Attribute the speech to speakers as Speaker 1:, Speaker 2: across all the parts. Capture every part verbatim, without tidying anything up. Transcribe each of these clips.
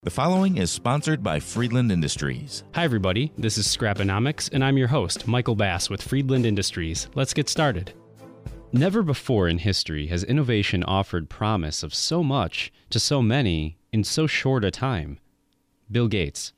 Speaker 1: The following is sponsored by Friedland Industries.
Speaker 2: Hi everybody, this is Scraponomics, and I'm your host, Michael Bass with Friedland Industries. Let's get started. Never before in history has innovation offered promise of so much to so many in so short a time. Bill Gates.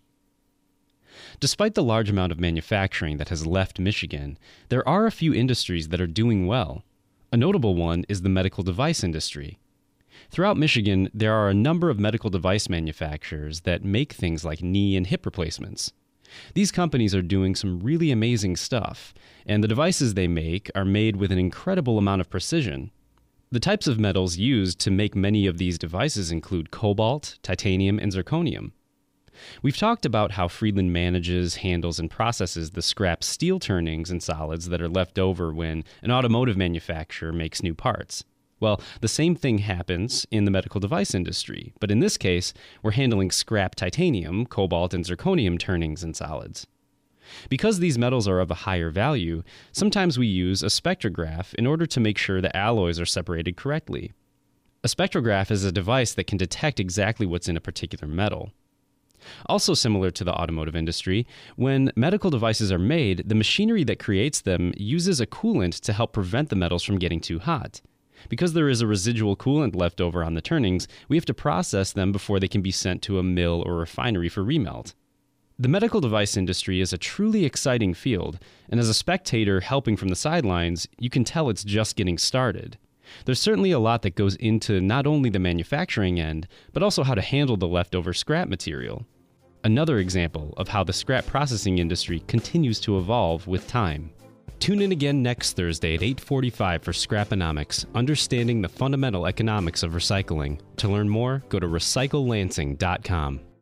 Speaker 2: Despite the large amount of manufacturing that has left Michigan, there are a few industries that are doing well. A notable one is the medical device industry. Throughout Michigan, there are a number of medical device manufacturers that make things like knee and hip replacements. These companies are doing some really amazing stuff, and the devices they make are made with an incredible amount of precision. The types of metals used to make many of these devices include cobalt, titanium, and zirconium. We've talked about how Friedland manages, handles, and processes the scrap steel turnings and solids that are left over when an automotive manufacturer makes new parts. Well, the same thing happens in the medical device industry, but in this case, we're handling scrap titanium, cobalt, and zirconium turnings and solids. Because these metals are of a higher value, sometimes we use a spectrograph in order to make sure the alloys are separated correctly. A spectrograph is a device that can detect exactly what's in a particular metal. Also similar to the automotive industry, when medical devices are made, the machinery that creates them uses a coolant to help prevent the metals from getting too hot. Because there is a residual coolant left over on the turnings, we have to process them before they can be sent to a mill or refinery for remelt. The medical device industry is a truly exciting field, and as a spectator helping from the sidelines, you can tell it's just getting started. There's certainly a lot that goes into not only the manufacturing end, but also how to handle the leftover scrap material. Another example of how the scrap processing industry continues to evolve with time. Tune in again next Thursday at eight forty-five for Scraponomics, understanding the fundamental economics of recycling. To learn more, go to recycle lansing dot com.